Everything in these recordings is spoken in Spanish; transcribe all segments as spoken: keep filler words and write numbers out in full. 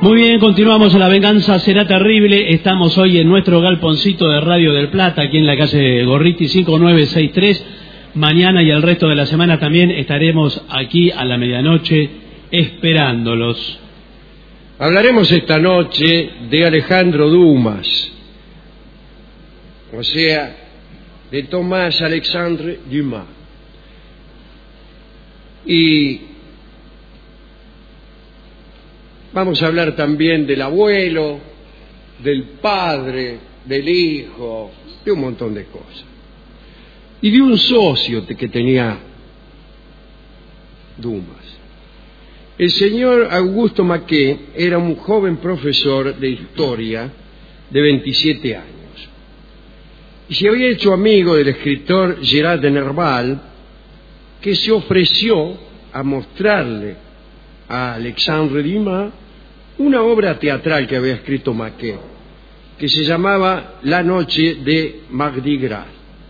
Muy bien, continuamos en La Venganza Será Terrible. Estamos hoy en nuestro galponcito de Radio del Plata, aquí en la calle Gorriti cinco nueve seis tres. Mañana y el resto de la semana también estaremos aquí a la medianoche esperándolos. Hablaremos esta noche de Alejandro Dumas, o sea, de Tomás Alexandre Dumas. Y vamos a hablar también del abuelo, del padre, del hijo, de un montón de cosas. Y de un socio que tenía Dumas. El señor Augusto Maquet era un joven profesor de historia de veintisiete años. Y se había hecho amigo del escritor Gerard de Nerval, que se ofreció a mostrarle a Alexandre Dumas una obra teatral que había escrito Maquet, que se llamaba La noche de Mardi Gras.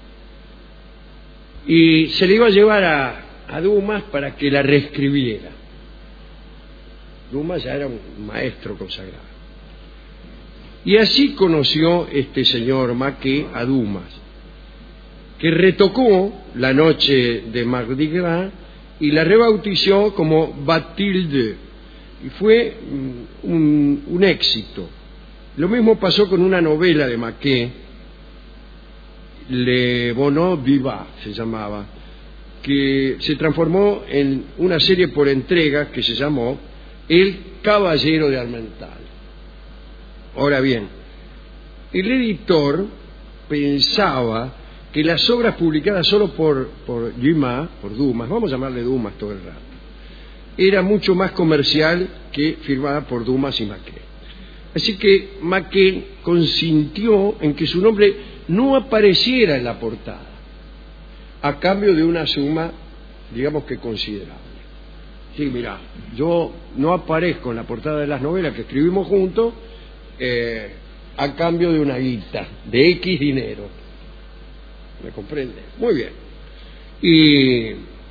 Y se le iba a llevar a, a Dumas para que la reescribiera. Dumas ya era un maestro consagrado. Y así conoció este señor Maquet a Dumas, que retocó La noche de Mardi Gras y la rebautizó como Bathilde, y fue un, un éxito. Lo mismo pasó con una novela de Maquet, Le Bonheur Vivant se llamaba, que se transformó en una serie por entregas que se llamó El Caballero de Armental. Ahora bien, el editor pensaba que las obras publicadas solo por, por Dumas, por Dumas, vamos a llamarle Dumas todo el rato, era mucho más comercial que firmada por Dumas y Maquet. Así que Maquet consintió en que su nombre no apareciera en la portada, a cambio de una suma, digamos que considerable. Sí, mira, yo no aparezco en la portada de las novelas que escribimos juntos, eh, a cambio de una guita, de X dinero. ¿Me comprende? Muy bien. Y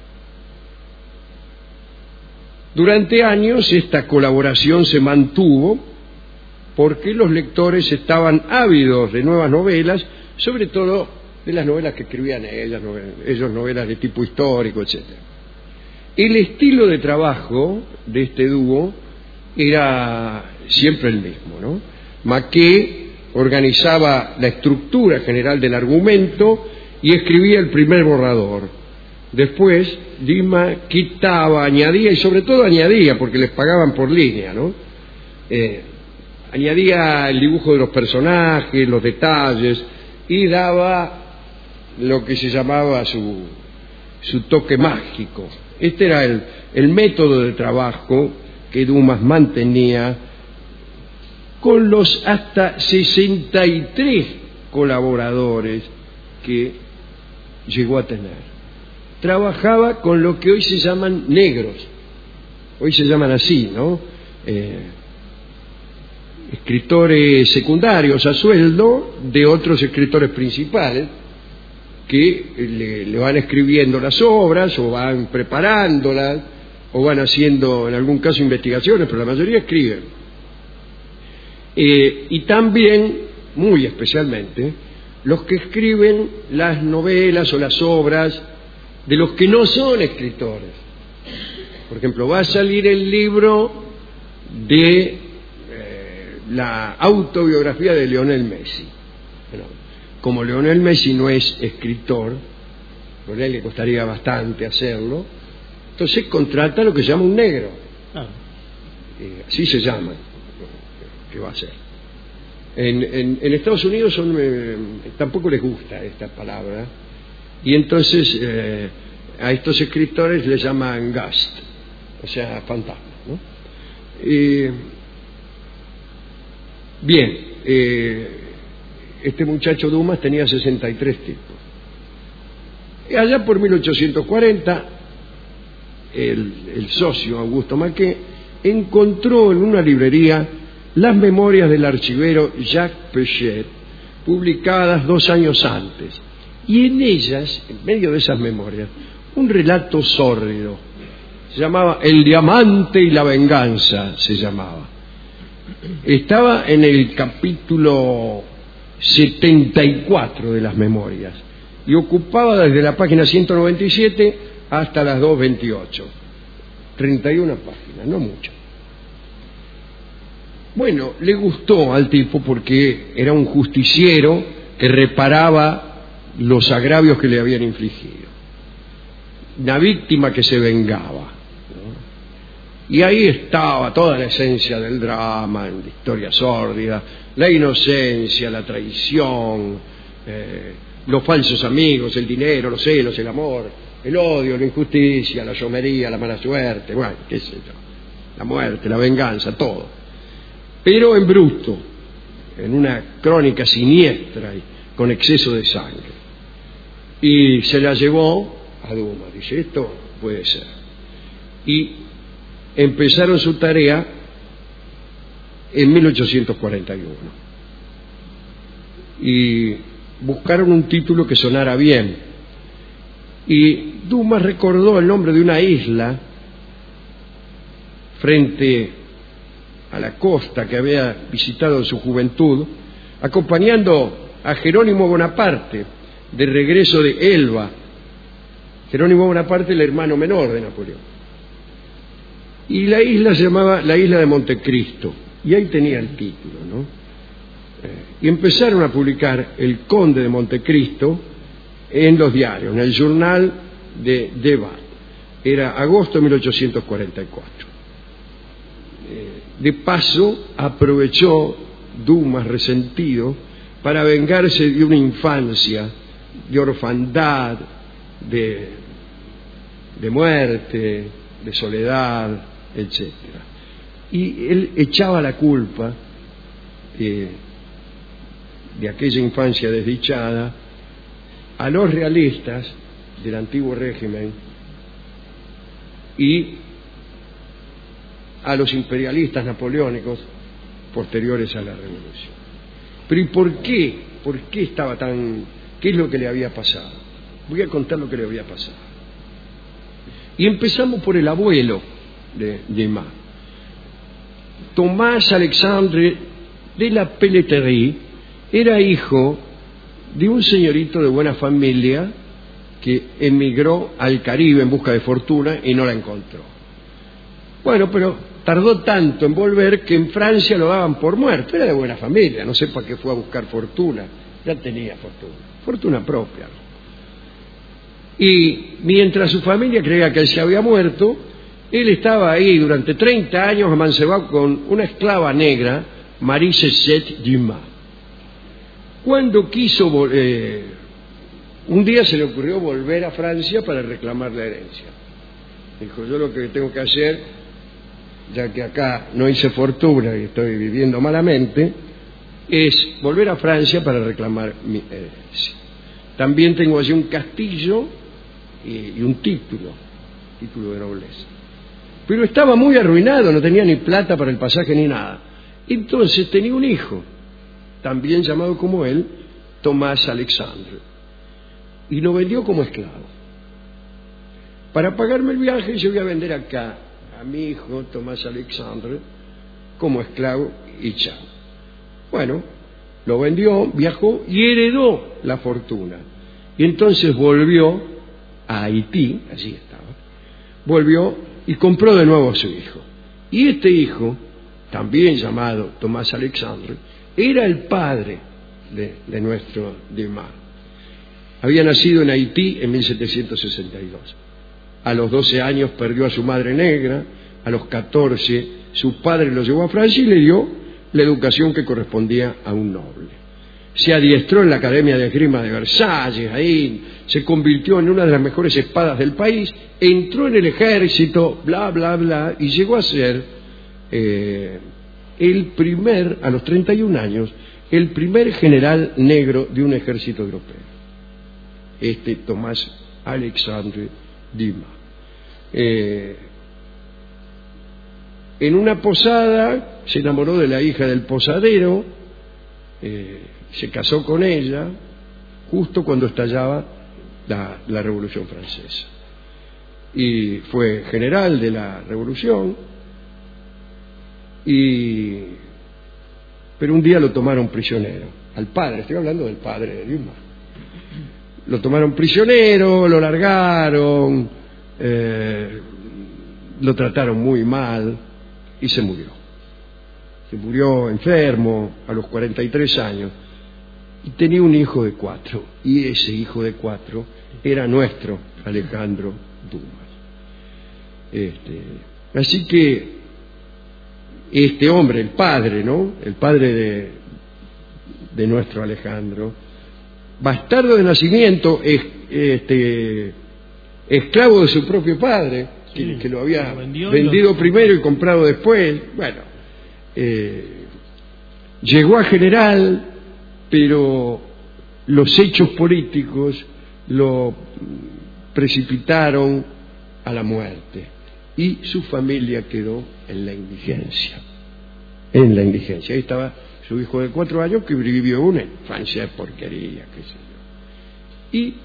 durante años esta colaboración se mantuvo porque los lectores estaban ávidos de nuevas novelas, sobre todo de las novelas que escribían ellas, novelas, ellos novelas de tipo histórico, etcétera. El estilo de trabajo de este dúo era siempre el mismo, ¿no? Maquet organizaba la estructura general del argumento y escribía el primer borrador. Después, Dumas quitaba, añadía, y sobre todo añadía, porque les pagaban por línea, ¿no? Eh, añadía el dibujo de los personajes, los detalles, y daba lo que se llamaba su, su toque mágico. Este era el, el método de trabajo que Dumas mantenía con los hasta sesenta y tres colaboradores que llegó a tener. Trabajaba con lo que hoy se llaman negros, hoy se llaman así, ¿no? Eh, escritores secundarios a sueldo de otros escritores principales que le, le van escribiendo las obras o van preparándolas o van haciendo en algún caso investigaciones, pero la mayoría escriben. Eh, y también, muy especialmente, los que escriben las novelas o las obras de los que no son escritores. Por ejemplo, va a salir el libro de eh, la autobiografía de Lionel Messi. Bueno, como Lionel Messi no es escritor, por él le costaría bastante hacerlo, entonces contrata lo que se llama un negro. Ah. Eh, así se llama. ¿Qué va a hacer? En, en, en Estados Unidos son, eh, tampoco les gusta esta palabra, y entonces eh, a estos escritores les llaman ghost, o sea, fantasma, ¿no? Eh, bien, eh, este muchacho Dumas tenía sesenta y tres tipos. Y allá por mil ochocientos cuarenta, el, el socio Augusto Maquet encontró en una librería las memorias del archivero Jacques Pechet, publicadas dos años antes, y en ellas, en medio de esas memorias, un relato sórdido, se llamaba El diamante y la venganza, se llamaba, Estaba en el capítulo setenta y cuatro de las memorias y ocupaba desde la página ciento noventa y siete hasta las doscientos veintiocho. treinta y una páginas, no mucho. Bueno, le gustó al tipo porque era un justiciero que reparaba los agravios que le habían infligido. Una víctima que se vengaba, ¿no? Y ahí estaba toda la esencia del drama, la historia sórdida, la inocencia, la traición, eh, los falsos amigos, el dinero, los celos, el amor, el odio, la injusticia, la llomería, la mala suerte, bueno, qué sé yo, la muerte, la venganza, todo. Pero en bruto, en una crónica siniestra y con exceso de sangre. Y se la llevó a Dumas, dice, esto puede ser. Y empezaron su tarea en mil ochocientos cuarenta y uno. Y buscaron un título que sonara bien. Y Dumas recordó el nombre de una isla frente a la costa que había visitado en su juventud, acompañando a Jerónimo Bonaparte de regreso de Elba. Jerónimo Bonaparte, el hermano menor de Napoleón. Y la isla se llamaba la isla de Montecristo, y ahí tenía el título, ¿no? Eh, y empezaron a publicar El Conde de Montecristo en los diarios, en el Journal de Debat. Era agosto de mil ochocientos cuarenta y cuatro. Eh, de paso, aprovechó Dumas, resentido, para vengarse de una infancia, de orfandad, de, de muerte, de soledad, etcétera. Y él echaba la culpa eh, de aquella infancia desdichada a los realistas del antiguo régimen y a los imperialistas napoleónicos posteriores a la revolución. Pero ¿y por qué? ¿Por qué estaba tan... ¿Qué es lo que le había pasado? Voy a contar lo que le había pasado. Y empezamos por el abuelo de Dumas, Tomás Alexandre de la Pelleterie. Era hijo de un señorito de buena familia que emigró al Caribe en busca de fortuna y no la encontró. Bueno, pero tardó tanto en volver que en Francia lo daban por muerto. Era de buena familia, no sé para qué fue a buscar fortuna, ya tenía fortuna, fortuna propia. Y mientras su familia creía que él se había muerto, él estaba ahí durante treinta años amancebado con una esclava negra, Marie Cécile Dumas. Cuando quiso, eh, un día se le ocurrió volver a Francia para reclamar la herencia. Dijo, yo lo que tengo que hacer, ya que acá no hice fortuna y estoy viviendo malamente, es volver a Francia para reclamar mi herencia. También tengo allí un castillo y, y un título, título de nobleza. Pero estaba muy arruinado, no tenía ni plata para el pasaje ni nada. Entonces tenía un hijo, también llamado como él, Tomás Alexandre, y lo vendió como esclavo. Para pagarme el viaje yo voy a vender acá a mi hijo Tomás Alexandre como esclavo y chao. Bueno, lo vendió, viajó y heredó la fortuna. Y entonces volvió a Haití, allí estaba, volvió y compró de nuevo a su hijo. Y este hijo, también llamado Tomás Alexandre, era el padre de, de nuestro Dumas. Había nacido en Haití en mil setecientos sesenta y dos. A los doce años perdió a su madre negra, a los catorce su padre lo llevó a Francia y le dio la educación que correspondía a un noble. Se adiestró en la Academia de Esgrima de Versalles, ahí se convirtió en una de las mejores espadas del país, entró en el ejército, bla, bla, bla, y llegó a ser eh, el primer, a los treinta y un años, el primer general negro de un ejército europeo. Este Tomás Alexandre Dumas. Eh, en una posada se enamoró de la hija del posadero, eh, se casó con ella justo cuando estallaba la, la Revolución Francesa. Y fue general de la Revolución y pero un día lo tomaron prisionero. Al padre, estoy hablando del padre de Dumas. Lo tomaron prisionero, lo largaron, eh, lo trataron muy mal y se murió. Se murió enfermo a los cuarenta y tres años y tenía un hijo de cuatro, y ese hijo de cuatro era nuestro Alejandro Dumas. Este, así que este hombre, el padre, ¿no? El padre de, de nuestro Alejandro, bastardo de nacimiento, es, este, esclavo de su propio padre, que, sí, que lo había lo vendió, vendido lo... primero y comprado después. Bueno, eh, llegó a general, pero los hechos políticos lo precipitaron a la muerte y su familia quedó en la indigencia. En la indigencia. Ahí estaba su hijo de cuatro años que vivió una infancia de porquería, qué sé yo. Y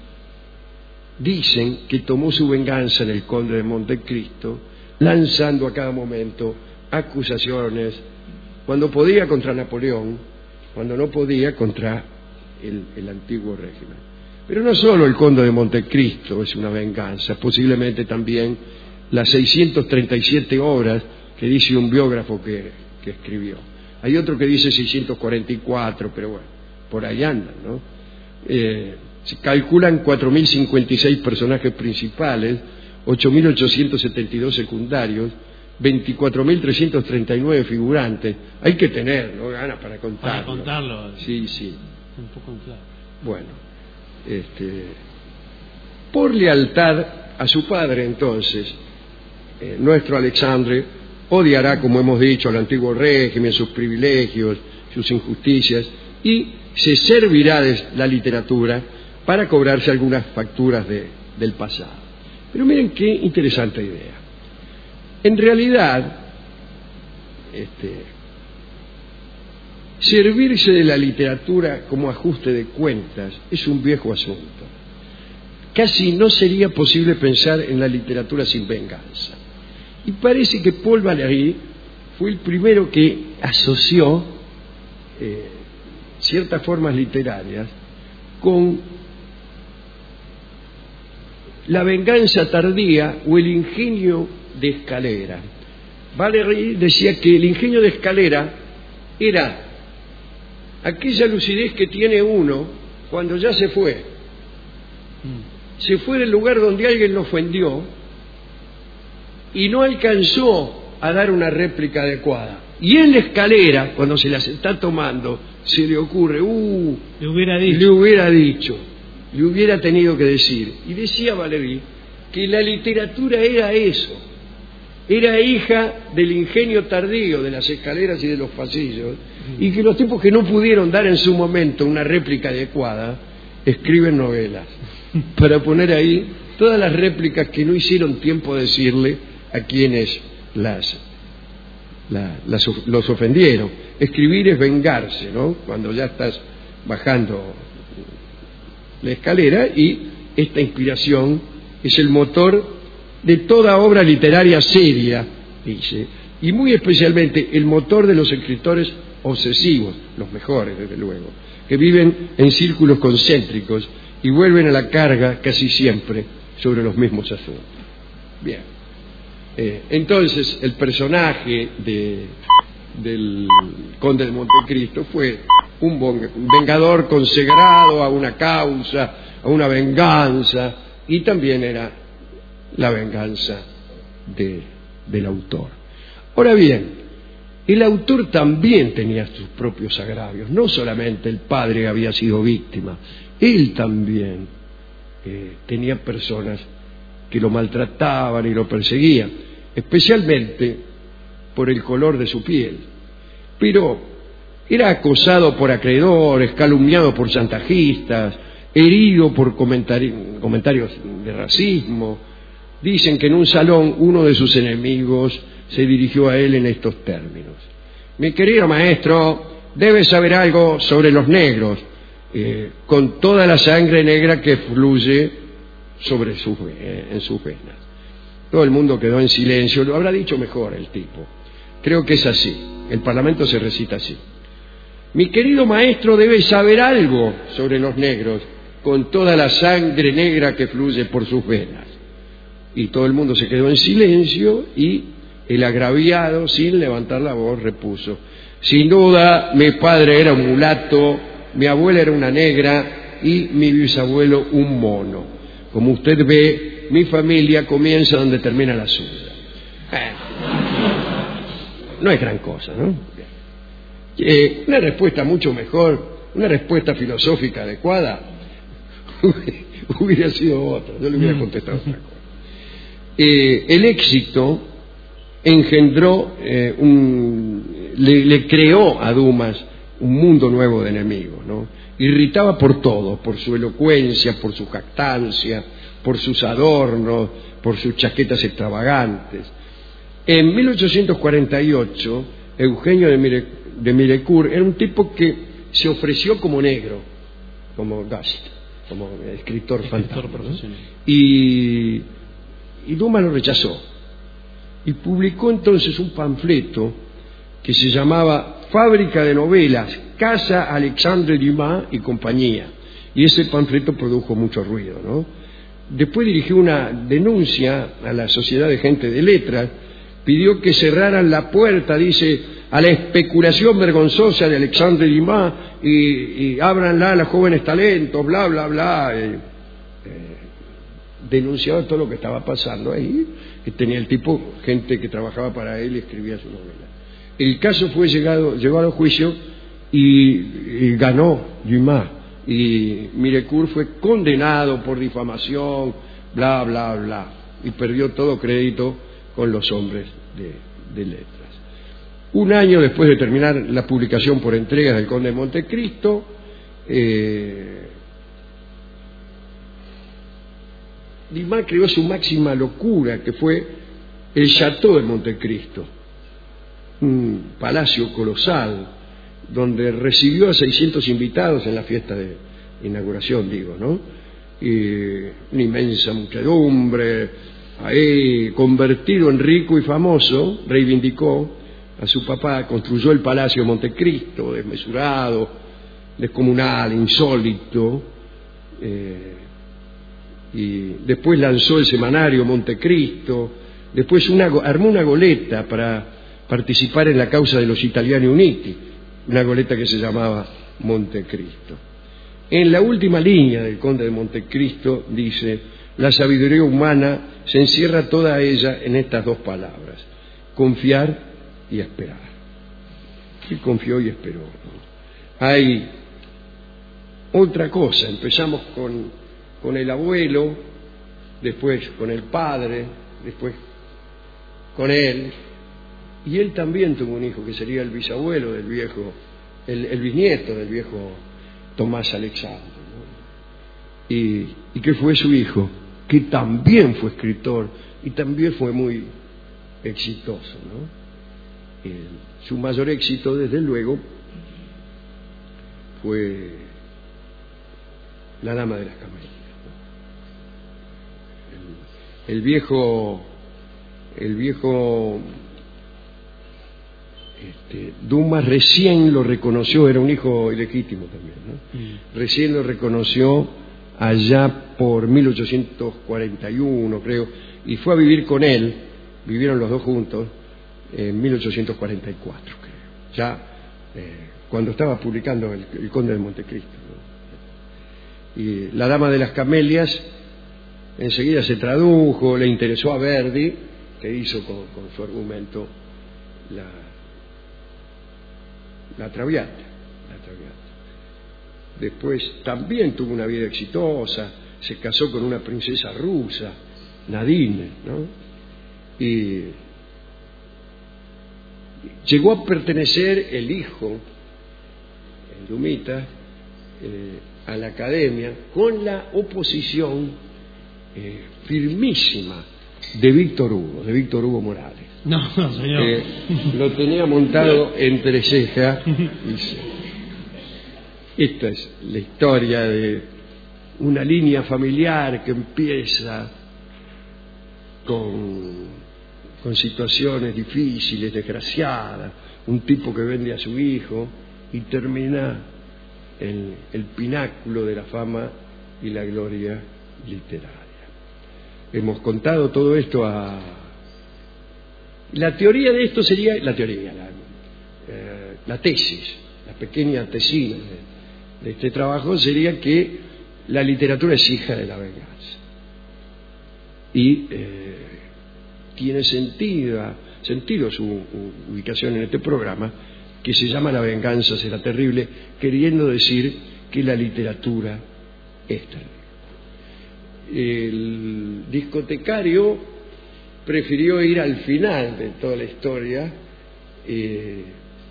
dicen que tomó su venganza en el conde de Montecristo, lanzando a cada momento acusaciones, cuando podía contra Napoleón, cuando no podía contra el, el antiguo régimen. Pero no solo el conde de Montecristo es una venganza, posiblemente también las seiscientas treinta y siete obras que dice un biógrafo que, que escribió. Hay otro que dice seiscientas cuarenta y cuatro, pero bueno, por ahí andan, ¿no? Eh, se calculan cuatro mil cincuenta y seis personajes principales, ocho mil ochocientos setenta y dos secundarios, veinticuatro mil trescientos treinta y nueve figurantes. Hay que tener, ¿no?, ganas para contarlo. Para contarlo. Sí, sí. Un poco claro. Bueno, este, por lealtad a su padre, entonces, eh, nuestro Alexandre odiará, como hemos dicho, al antiguo régimen, sus privilegios, sus injusticias, y se servirá de la literatura para cobrarse algunas facturas de, del pasado. Pero miren qué interesante idea. En realidad, este, servirse de la literatura como ajuste de cuentas es un viejo asunto. Casi no sería posible pensar en la literatura sin venganza. Y parece que Paul Valéry fue el primero que asoció eh, ciertas formas literarias con la venganza tardía o el ingenio de Escalera. Valéry decía que el ingenio de Escalera era aquella lucidez que tiene uno cuando ya se fue. Se fue del lugar donde alguien lo ofendió y no alcanzó a dar una réplica adecuada. Y en la escalera, cuando se las está tomando, se le ocurre, uh, le hubiera dicho, le hubiera dicho, le hubiera tenido que decir. Y decía Valéry que la literatura era eso, era hija del ingenio tardío de las escaleras y de los pasillos, y que los tipos que no pudieron dar en su momento una réplica adecuada, escriben novelas, para poner ahí todas las réplicas que no hicieron tiempo de decirle a quienes las, la, las los ofendieron. Escribir es vengarse, ¿no?, cuando ya estás bajando la escalera, y esta inspiración es el motor de toda obra literaria seria, dice, y muy especialmente el motor de los escritores obsesivos, los mejores desde luego, que viven en círculos concéntricos y vuelven a la carga casi siempre sobre los mismos asuntos. Bien, eh, entonces el personaje de, del conde de Montecristo fue un vengador consagrado a una causa, a una venganza, y también era la venganza de, del autor. Ahora bien, el autor también tenía sus propios agravios, no solamente el padre había sido víctima, él también eh, tenía personas que lo maltrataban y lo perseguían, especialmente por el color de su piel. Pero era acosado por acreedores, calumniado por chantajistas, herido por comentari comentarios de racismo. Dicen que en un salón uno de sus enemigos se dirigió a él en estos términos: mi querido maestro, debe saber algo sobre los negros, eh, con toda la sangre negra que fluye sobre sus, eh, en sus venas. Todo el mundo quedó en silencio. Lo habrá dicho mejor el tipo. Creo que es así. El Parlamento se recita así. Mi querido maestro debe saber algo sobre los negros, con toda la sangre negra que fluye por sus venas. Y todo el mundo se quedó en silencio y el agraviado, sin levantar la voz, repuso: sin duda, mi padre era un mulato, mi abuela era una negra y mi bisabuelo un mono. Como usted ve, mi familia comienza donde termina la suya. Eh, no es gran cosa, ¿no? Eh, una respuesta mucho mejor, una respuesta filosófica adecuada, hubiera sido otra. Yo le hubiera contestado otra cosa. Eh, el éxito engendró, eh, un, le, le creó a Dumas un mundo nuevo de enemigos, ¿no? Irritaba por todo, por su elocuencia, por su jactancia, por sus adornos, por sus chaquetas extravagantes. En mil ochocientos cuarenta y ocho, Eugenio de, Mire, de Mirecourt era un tipo que se ofreció como negro, como Gast, como escritor fantasma, ¿no? y, y Dumas lo rechazó. Y publicó entonces un panfleto que se llamaba Fábrica de Novelas, Casa Alexandre Dumas y compañía. Y ese panfleto produjo mucho ruido, ¿no? Después dirigió una denuncia a la Sociedad de Gente de Letras, pidió que cerraran la puerta, dice, a la especulación vergonzosa de Alexandre Dumas y, y ábranla a los jóvenes talentos, bla, bla, bla. Eh, eh, denunciaba todo lo que estaba pasando ahí, que tenía el tipo, gente que trabajaba para él y escribía su novela. El caso fue llegado, llegó a juicio y, y ganó Dumas, y Mirecourt fue condenado por difamación, bla, bla, bla, y perdió todo crédito con los hombres de, de letras. Un año después de terminar la publicación por entregas del Conde de Montecristo, eh, Dumas creó su máxima locura, que fue el Château de Montecristo, un palacio colosal donde recibió a seiscientos invitados en la fiesta de inauguración, digo, ¿no? Y una inmensa muchedumbre. Ahí, convertido en rico y famoso, reivindicó a su papá, construyó el Palacio de Montecristo, desmesurado, descomunal, insólito, eh, y después lanzó el semanario Montecristo, después una, armó una goleta para participar en la causa de los Italiani Uniti, una goleta que se llamaba Montecristo. En la última línea del Conde de Montecristo dice: la sabiduría humana se encierra toda ella en estas dos palabras: confiar y esperar. Y confió y esperó. Hay otra cosa. Empezamos con, con el abuelo, después con el padre, después con él, y él también tuvo un hijo que sería el bisabuelo del viejo, el, el bisnieto del viejo Tomás Alexandre, ¿no? Y, y que fue su hijo, que también fue escritor y también fue muy exitoso, ¿no? El, su mayor éxito, desde luego, fue La Dama de las Camelias, ¿no? El, el viejo, el viejo este, Dumas recién lo reconoció, era un hijo ilegítimo también, ¿no? Mm. Recién lo reconoció allá por mil ochocientos cuarenta y uno, creo, y fue a vivir con él, vivieron los dos juntos, en mil ochocientos cuarenta y cuatro, creo, ya eh, cuando estaba publicando el, el Conde de Montecristo, ¿no? Y La Dama de las Camelias enseguida se tradujo, le interesó a Verdi, que hizo con, con su argumento la, la Traviata, la Traviata. Después también tuvo una vida exitosa, se casó con una princesa rusa, Nadine, ¿no? Y llegó a pertenecer el hijo, el Dumita, eh, a la academia, con la oposición eh, firmísima de Víctor Hugo, de Víctor Hugo Morales. No, no, señor. Eh, lo tenía montado entre cejas. Esta es la historia de una línea familiar que empieza con, con situaciones difíciles, desgraciadas, un tipo que vende a su hijo y termina en el pináculo de la fama y la gloria literaria. Hemos contado todo esto a... La teoría de esto sería, la teoría, la, eh, la tesis, la pequeña tesina de, de este trabajo sería que la literatura es hija de la venganza. Y eh, tiene sentido, sentido su u, ubicación en este programa, que se llama La venganza será terrible, queriendo decir que la literatura es terrible. El discotecario prefirió ir al final de toda la historia eh,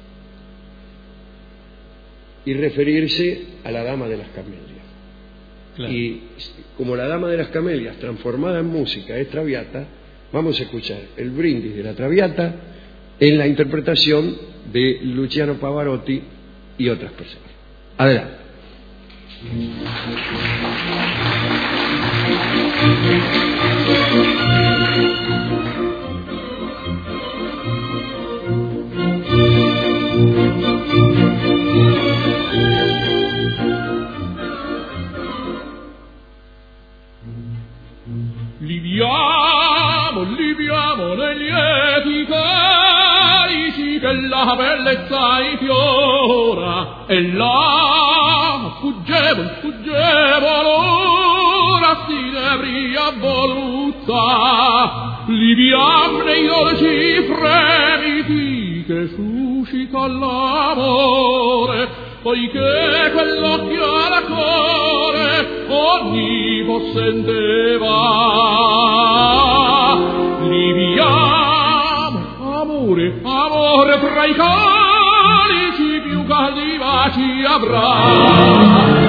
y referirse a la Dama de las Camelias. Claro. Y como la Dama de las Camelias transformada en música es Traviata, vamos a escuchar el brindis de la Traviata en la interpretación de Luciano Pavarotti y otras personas. Adelante. Liviamo, liviamo nei lieti carici che la bellezza infiora, e là fuggevol, fuggevol ora si nebria voluta. Liviam nei dolci fremiti che suscita l'amore, poiché quell'occhio al cuore onnipotente va. Liviamo, amore, amore, tra i calici più caldi baci avrà.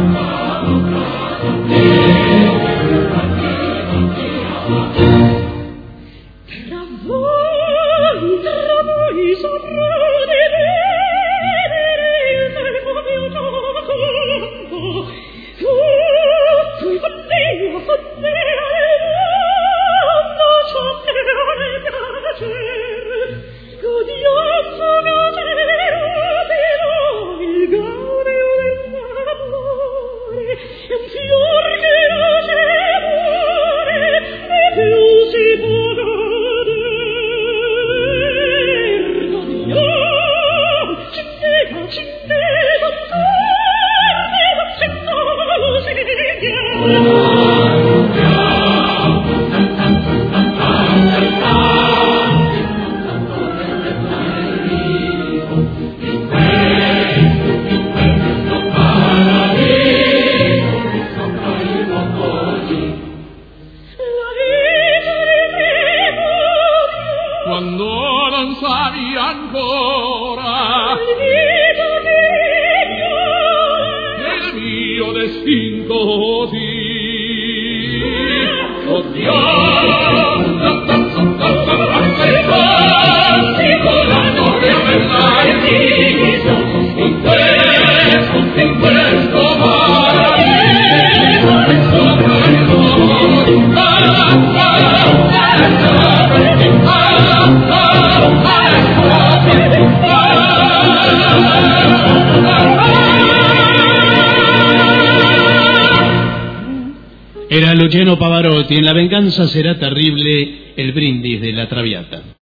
Tra voi, tra voi saprete vedere il tempo mio gioco. Tu, con Dio, con me, non so che ne piacer. Godiamo, godiamo, però il gaudio dell'amore è un fior che nasce muore e più si può goder. Godiamo, cindeva, cindeva, cindeva, cindeva, quando non savi ancora del mio destin così. Oddio, la notte bella e viso in questo, in questo paradiso, sopra il mondo. Era Luciano Pavarotti en La venganza será terrible, el brindis de la Traviata.